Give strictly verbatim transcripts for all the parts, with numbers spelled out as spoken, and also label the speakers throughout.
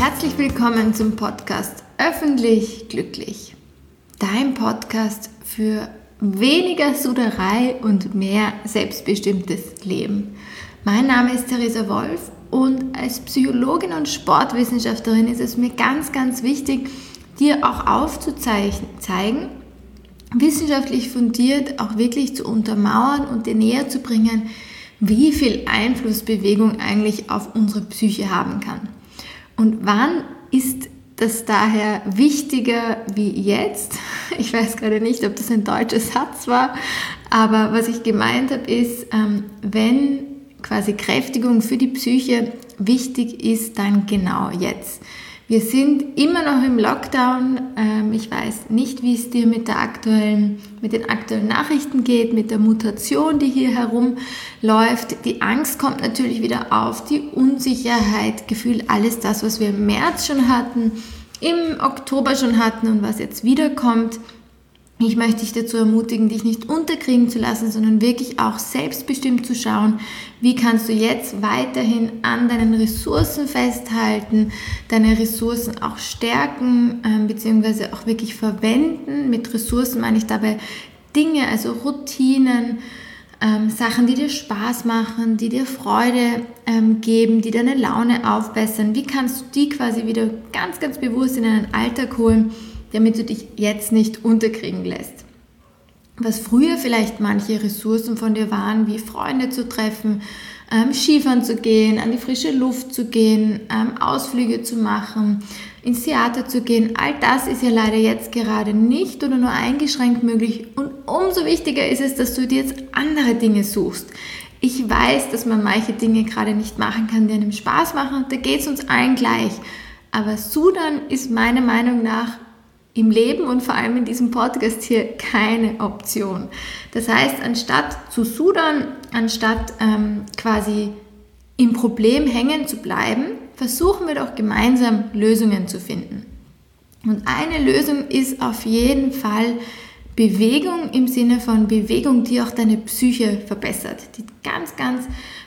Speaker 1: Herzlich willkommen zum Podcast Öffentlich Glücklich. Dein Podcast für weniger Suderei und mehr selbstbestimmtes Leben. Mein Name ist Theresa Wolf und als Psychologin und Sportwissenschaftlerin ist es mir ganz, ganz wichtig, dir auch aufzuzeigen, wissenschaftlich fundiert auch wirklich zu untermauern und dir näher zu bringen, wie viel Einfluss Bewegung eigentlich auf unsere Psyche haben kann. Und wann ist das daher wichtiger wie jetzt? Ich weiß gerade nicht, ob das ein deutscher Satz war, aber was ich gemeint habe ist, wenn quasi Kräftigung für die Psyche wichtig ist, dann genau jetzt. Wir sind immer noch im Lockdown. Ich weiß nicht, wie es dir mit, der aktuellen, mit den aktuellen Nachrichten geht, mit der Mutation, die hier herumläuft. Die Angst kommt natürlich wieder auf, die Unsicherheit, Gefühl, alles das, was wir im März schon hatten, im Oktober schon hatten und was jetzt wiederkommt. Ich möchte dich dazu ermutigen, dich nicht unterkriegen zu lassen, sondern wirklich auch selbstbestimmt zu schauen, wie kannst du jetzt weiterhin an deinen Ressourcen festhalten, deine Ressourcen auch stärken, äh, beziehungsweise auch wirklich verwenden. Mit Ressourcen meine ich dabei Dinge, also Routinen, ähm, Sachen, die dir Spaß machen, die dir Freude ähm, geben, die deine Laune aufbessern. Wie kannst du die quasi wieder ganz, ganz bewusst in deinen Alltag holen, damit du dich jetzt nicht unterkriegen lässt. Was früher vielleicht manche Ressourcen von dir waren, wie Freunde zu treffen, ähm, Skifahren zu gehen, an die frische Luft zu gehen, ähm, Ausflüge zu machen, ins Theater zu gehen, all das ist ja leider jetzt gerade nicht oder nur eingeschränkt möglich und umso wichtiger ist es, dass du dir jetzt andere Dinge suchst. Ich weiß, dass man manche Dinge gerade nicht machen kann, die einem Spaß machen, da geht es uns allen gleich. Aber Sudern ist meiner Meinung nach im Leben und vor allem in diesem Podcast hier keine Option. Das heißt, anstatt zu sudern, anstatt ähm, quasi im Problem hängen zu bleiben, versuchen wir doch gemeinsam Lösungen zu finden. Und eine Lösung ist auf jeden Fall Bewegung im Sinne von Bewegung, die auch deine Psyche verbessert, die ganz, ganz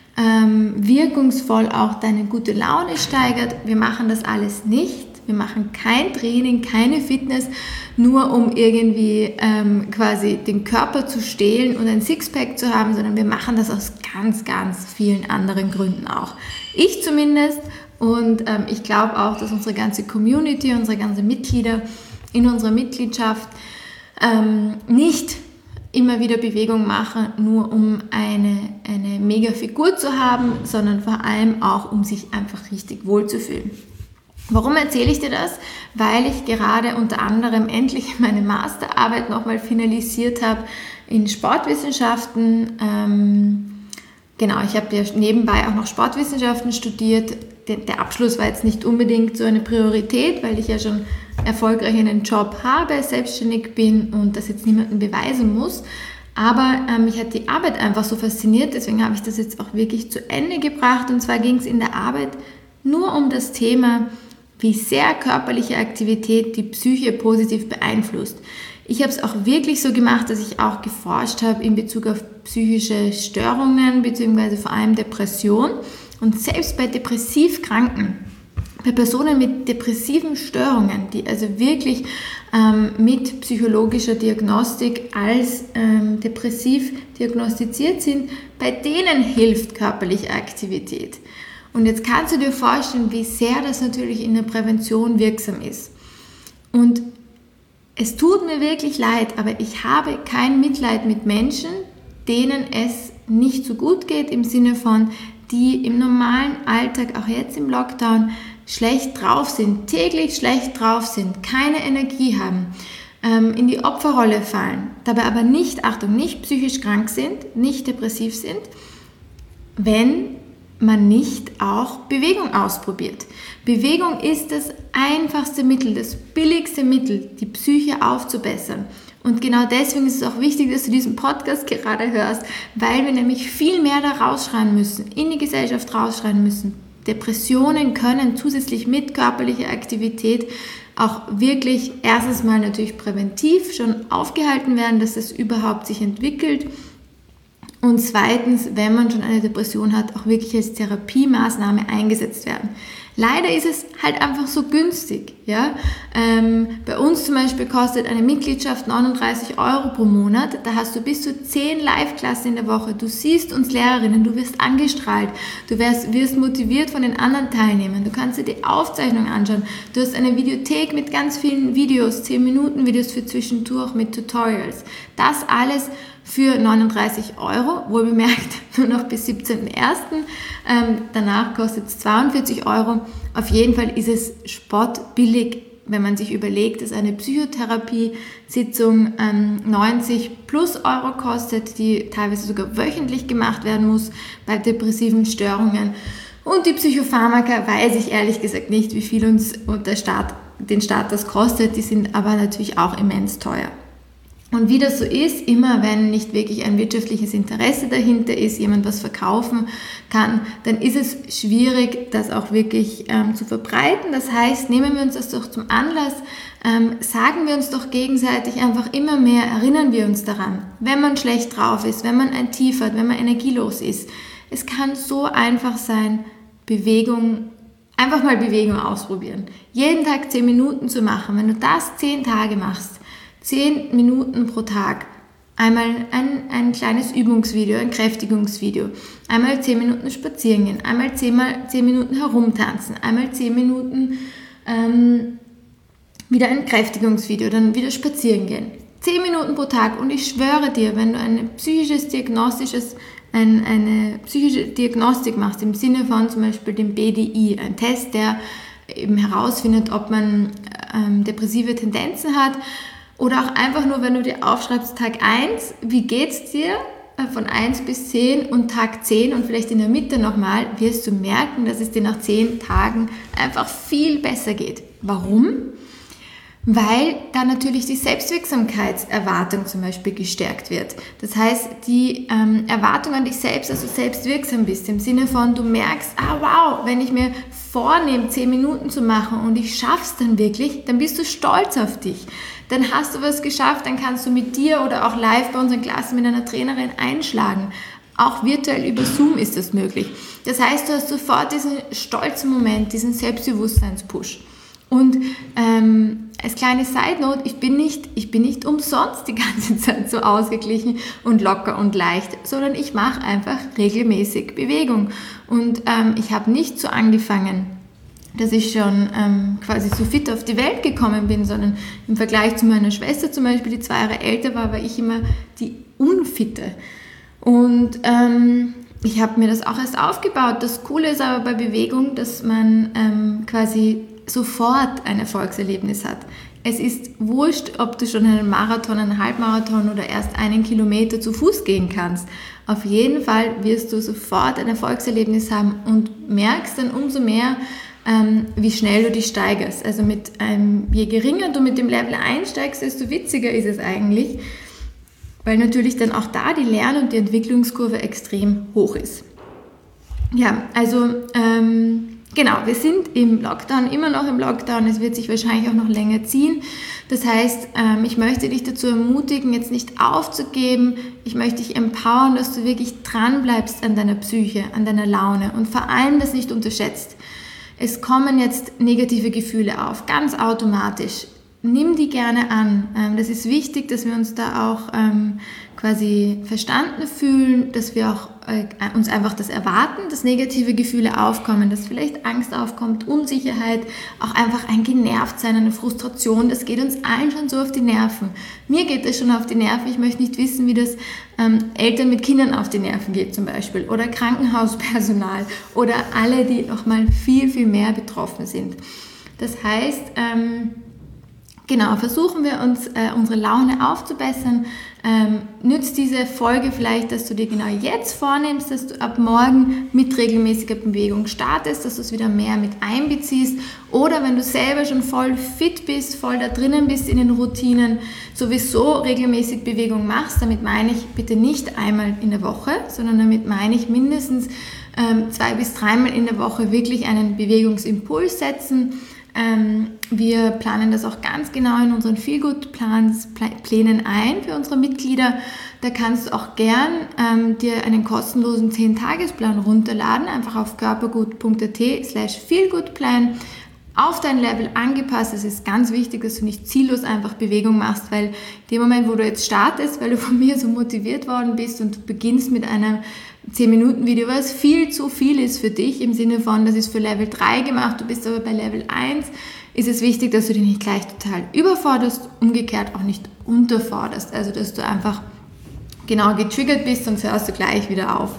Speaker 1: ähm, wirkungsvoll auch deine gute Laune steigert. Wir machen das alles nicht. Wir machen kein Training, keine Fitness, nur um irgendwie ähm, quasi den Körper zu stehlen und ein Sixpack zu haben, sondern wir machen das aus ganz, ganz vielen anderen Gründen auch. Ich zumindest und ähm, ich glaube auch, dass unsere ganze Community, unsere ganzen Mitglieder in unserer Mitgliedschaft ähm, nicht immer wieder Bewegung machen, nur um eine, eine mega Figur zu haben, sondern vor allem auch, um sich einfach richtig wohlzufühlen. Warum erzähle ich dir das? Weil ich gerade unter anderem endlich meine Masterarbeit nochmal finalisiert habe in Sportwissenschaften. Ähm, genau, ich habe ja nebenbei auch noch Sportwissenschaften studiert. Der, der Abschluss war jetzt nicht unbedingt so eine Priorität, weil ich ja schon erfolgreich einen Job habe, selbstständig bin und das jetzt niemandem beweisen muss. Aber ähm, mich hat die Arbeit einfach so fasziniert, deswegen habe ich das jetzt auch wirklich zu Ende gebracht. Und zwar ging es in der Arbeit nur um das Thema, wie sehr körperliche Aktivität die Psyche positiv beeinflusst. Ich habe es auch wirklich so gemacht, dass ich auch geforscht habe in Bezug auf psychische Störungen bzw. vor allem Depression. Und selbst bei Depressivkranken, bei Personen mit depressiven Störungen, die also wirklich ähm, mit psychologischer Diagnostik als ähm, depressiv diagnostiziert sind, bei denen hilft körperliche Aktivität. Und jetzt kannst du dir vorstellen, wie sehr das natürlich in der Prävention wirksam ist. Und es tut mir wirklich leid, aber ich habe kein Mitleid mit Menschen, denen es nicht so gut geht, im Sinne von, die im normalen Alltag, auch jetzt im Lockdown, schlecht drauf sind, täglich schlecht drauf sind, keine Energie haben, ähm, in die Opferrolle fallen, dabei aber nicht, Achtung, nicht psychisch krank sind, nicht depressiv sind, wenn man nicht auch Bewegung ausprobiert. Bewegung ist das einfachste Mittel, das billigste Mittel, die Psyche aufzubessern. Und genau deswegen ist es auch wichtig, dass du diesen Podcast gerade hörst, weil wir nämlich viel mehr da rausschreien müssen, in die Gesellschaft rausschreien müssen. Depressionen können zusätzlich mit körperlicher Aktivität auch wirklich erstens mal natürlich präventiv schon aufgehalten werden, dass es überhaupt sich entwickelt. Und zweitens, wenn man schon eine Depression hat, auch wirklich als Therapiemaßnahme eingesetzt werden. Leider ist es halt einfach so günstig. Ja? Ähm, bei uns zum Beispiel kostet eine Mitgliedschaft neununddreißig Euro pro Monat. Da hast du bis zu zehn Live-Klassen in der Woche. Du siehst uns Lehrerinnen, du wirst angestrahlt, du wirst, wirst motiviert von den anderen Teilnehmern. Du kannst dir die Aufzeichnung anschauen. Du hast eine Videothek mit ganz vielen Videos, zehn Minuten Videos für zwischendurch mit Tutorials. Das alles für neununddreißig Euro, wohl bemerkt nur noch bis siebzehnten ersten Ähm, danach kostet es zweiundvierzig Euro. Auf jeden Fall ist es spottbillig, wenn man sich überlegt, dass eine Psychotherapie-Sitzung ähm, neunzig plus Euro kostet, die teilweise sogar wöchentlich gemacht werden muss bei depressiven Störungen. Und die Psychopharmaka weiß ich ehrlich gesagt nicht, wie viel uns der Staat, den Staat das kostet. Die sind aber natürlich auch immens teuer. Und wie das so ist, immer wenn nicht wirklich ein wirtschaftliches Interesse dahinter ist, jemand was verkaufen kann, dann ist es schwierig, das auch wirklich ähm, zu verbreiten. Das heißt, nehmen wir uns das doch zum Anlass, ähm, sagen wir uns doch gegenseitig einfach immer mehr, erinnern wir uns daran, wenn man schlecht drauf ist, wenn man ein Tief hat, wenn man energielos ist. Es kann so einfach sein, Bewegung, einfach mal Bewegung ausprobieren. Jeden Tag zehn Minuten zu machen, wenn du das zehn Tage machst, zehn Minuten pro Tag, einmal ein, ein kleines Übungsvideo, ein Kräftigungsvideo, einmal zehn Minuten spazieren gehen, einmal zehn, mal, zehn Minuten herumtanzen, einmal zehn Minuten ähm, wieder ein Kräftigungsvideo, dann wieder spazieren gehen. zehn Minuten pro Tag und ich schwöre dir, wenn du ein psychisches, diagnostisches, ein, eine psychische Diagnostik machst, im Sinne von zum Beispiel dem B D I, ein Test, der eben herausfindet, ob man ähm, depressive Tendenzen hat, oder auch einfach nur, wenn du dir aufschreibst, Tag eins, wie geht's dir von eins bis zehn und Tag zehn und vielleicht in der Mitte nochmal, wirst du merken, dass es dir nach zehn Tagen einfach viel besser geht. Warum? Weil da natürlich die Selbstwirksamkeitserwartung zum Beispiel gestärkt wird. Das heißt, die ähm, Erwartung an dich selbst, dass du selbstwirksam bist, im Sinne von, du merkst, ah wow, wenn ich mir vornehme, zehn Minuten zu machen und ich schaff's dann wirklich, dann bist du stolz auf dich. Dann hast du was geschafft, dann kannst du mit dir oder auch live bei unseren Klassen mit einer Trainerin einschlagen. Auch virtuell über Zoom ist das möglich. Das heißt, du hast sofort diesen stolzen Moment, diesen Selbstbewusstseinspush. Und ähm, als kleine Side-Note, ich bin nicht, ich bin nicht umsonst die ganze Zeit so ausgeglichen und locker und leicht, sondern ich mache einfach regelmäßig Bewegung. Und ähm, ich habe nicht so angefangen, dass ich schon ähm, quasi so fit auf die Welt gekommen bin, sondern im Vergleich zu meiner Schwester zum Beispiel, die zwei Jahre älter war, war ich immer die Unfitte. Und ähm, ich habe mir das auch erst aufgebaut. Das Coole ist aber bei Bewegung, dass man ähm, quasi sofort ein Erfolgserlebnis hat. Es ist wurscht, ob du schon einen Marathon, einen Halbmarathon oder erst einen Kilometer zu Fuß gehen kannst. Auf jeden Fall wirst du sofort ein Erfolgserlebnis haben und merkst dann umso mehr, ähm, wie schnell du dich steigerst. Also mit ähm, je geringer du mit dem Level einsteigst, desto witziger ist es eigentlich, weil natürlich dann auch da die Lern- und die Entwicklungskurve extrem hoch ist. Ja, also ähm, genau, wir sind im Lockdown, immer noch im Lockdown, es wird sich wahrscheinlich auch noch länger ziehen. Das heißt, ähm, ich möchte dich dazu ermutigen, jetzt nicht aufzugeben. Ich möchte dich empowern, dass du wirklich dran bleibst an deiner Psyche, an deiner Laune und vor allem das nicht unterschätzt. Es kommen jetzt negative Gefühle auf, ganz automatisch. Nimm die gerne an. Ähm, das ist wichtig, dass wir uns da auch ähm, quasi verstanden fühlen, dass wir auch äh, uns einfach das erwarten, dass negative Gefühle aufkommen, dass vielleicht Angst aufkommt, Unsicherheit, auch einfach ein Genervtsein, eine Frustration. Das geht uns allen schon so auf die Nerven. Mir geht das schon auf die Nerven. Ich möchte nicht wissen, wie das ähm, Eltern mit Kindern auf die Nerven geht zum Beispiel oder Krankenhauspersonal oder alle, die noch mal viel, viel mehr betroffen sind. Das heißt, ähm, Genau, versuchen wir uns äh, unsere Laune aufzubessern. Ähm, nützt diese Folge vielleicht, dass du dir genau jetzt vornimmst, dass du ab morgen mit regelmäßiger Bewegung startest, dass du es wieder mehr mit einbeziehst. Oder wenn du selber schon voll fit bist, voll da drinnen bist in den Routinen, sowieso regelmäßig Bewegung machst. Damit meine ich bitte nicht einmal in der Woche, sondern damit meine ich mindestens ähm, zwei bis dreimal in der Woche wirklich einen Bewegungsimpuls setzen. Ähm, wir planen das auch ganz genau in unseren Feelgood-Plänen ein für unsere Mitglieder. Da kannst du auch gern ähm, dir einen kostenlosen zehn-Tagesplan runterladen, einfach auf körpergut.at slash feelgoodplan auf dein Level angepasst. Es ist ganz wichtig, dass du nicht ziellos einfach Bewegung machst, weil in dem Moment, wo du jetzt startest, weil du von mir so motiviert worden bist und du beginnst mit einem zehn Minuten Video, was viel zu viel ist für dich, im Sinne von, das ist für Level drei gemacht, du bist aber bei Level eins, ist es wichtig, dass du dich nicht gleich total überforderst, umgekehrt auch nicht unterforderst, also dass du einfach genau getriggert bist, sonst hörst du gleich wieder auf.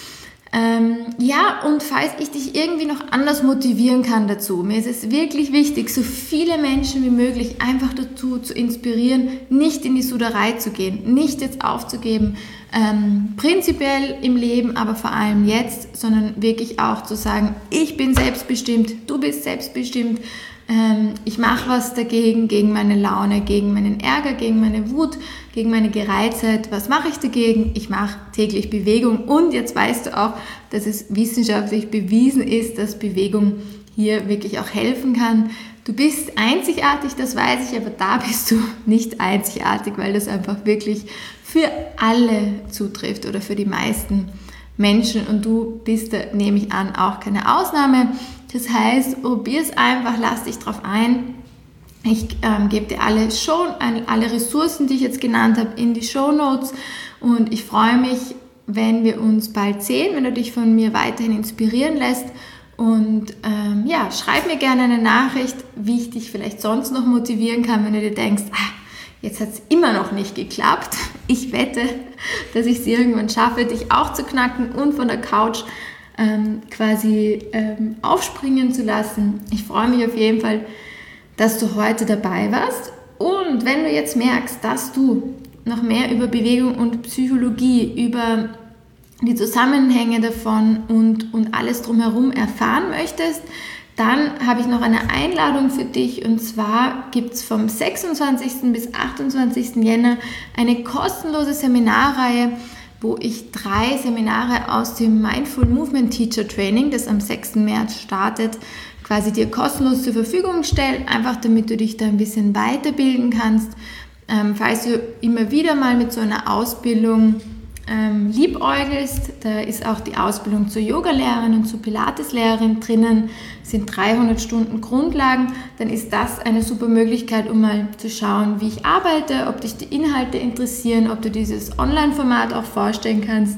Speaker 1: Ähm, ja, und falls ich dich irgendwie noch anders motivieren kann dazu, mir ist es wirklich wichtig, so viele Menschen wie möglich einfach dazu zu inspirieren, nicht in die Suderei zu gehen, nicht jetzt aufzugeben, ähm, prinzipiell im Leben, aber vor allem jetzt, sondern wirklich auch zu sagen, ich bin selbstbestimmt, du bist selbstbestimmt, ähm, ich mache was dagegen, gegen meine Laune, gegen meinen Ärger, gegen meine Wut, gegen meine Gereiztheit. Was mache ich dagegen? Ich mache täglich Bewegung und jetzt weißt du auch, dass es wissenschaftlich bewiesen ist, dass Bewegung hier wirklich auch helfen kann. Du bist einzigartig, das weiß ich, aber da bist du nicht einzigartig, weil das einfach wirklich für alle zutrifft oder für die meisten Menschen und du bist da, nehme ich an, auch keine Ausnahme. Das heißt, probier es einfach, lass dich drauf ein. Ich ähm, gebe dir alle, Show, alle Ressourcen, die ich jetzt genannt habe, in die Shownotes und ich freue mich, wenn wir uns bald sehen, wenn du dich von mir weiterhin inspirieren lässt und ähm, ja, schreib mir gerne eine Nachricht, wie ich dich vielleicht sonst noch motivieren kann, wenn du dir denkst, ah, jetzt hat es immer noch nicht geklappt. Ich wette, dass ich es irgendwann schaffe, dich auch zu knacken und von der Couch ähm, quasi ähm, aufspringen zu lassen. Ich freue mich auf jeden Fall, dass du heute dabei warst. Und wenn du jetzt merkst, dass du noch mehr über Bewegung und Psychologie, über die Zusammenhänge davon und, und alles drumherum erfahren möchtest, dann habe ich noch eine Einladung für dich und zwar gibt es vom sechsundzwanzigsten bis achtundzwanzigsten Jänner eine kostenlose Seminarreihe, wo ich drei Seminare aus dem Mindful Movement Teacher Training, das am sechsten März startet, quasi dir kostenlos zur Verfügung stelle, einfach damit du dich da ein bisschen weiterbilden kannst. Ähm, falls du immer wieder mal mit so einer Ausbildung ähm, liebäugelst, da ist auch die Ausbildung zur Yogalehrerin und zur Pilateslehrerin drinnen, sind dreihundert Stunden Grundlagen, dann ist das eine super Möglichkeit, um mal zu schauen, wie ich arbeite, ob dich die Inhalte interessieren, ob du dieses Online-Format auch vorstellen kannst.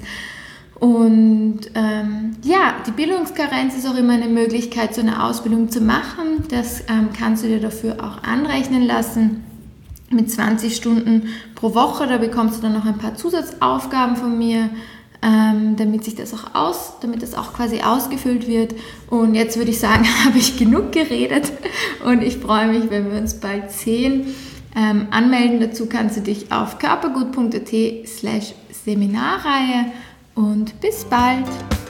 Speaker 1: Und ähm, ja, die Bildungskarenz ist auch immer eine Möglichkeit, so eine Ausbildung zu machen. Das ähm, kannst du dir dafür auch anrechnen lassen mit zwanzig Stunden pro Woche. Da bekommst du dann noch ein paar Zusatzaufgaben von mir, ähm, damit sich das auch aus, damit das auch quasi ausgefüllt wird. Und jetzt würde ich sagen, habe ich genug geredet und ich freue mich, wenn wir uns bald sehen. Ähm, anmelden dazu kannst du dich auf körpergut.at slash Seminarreihe. Und bis bald!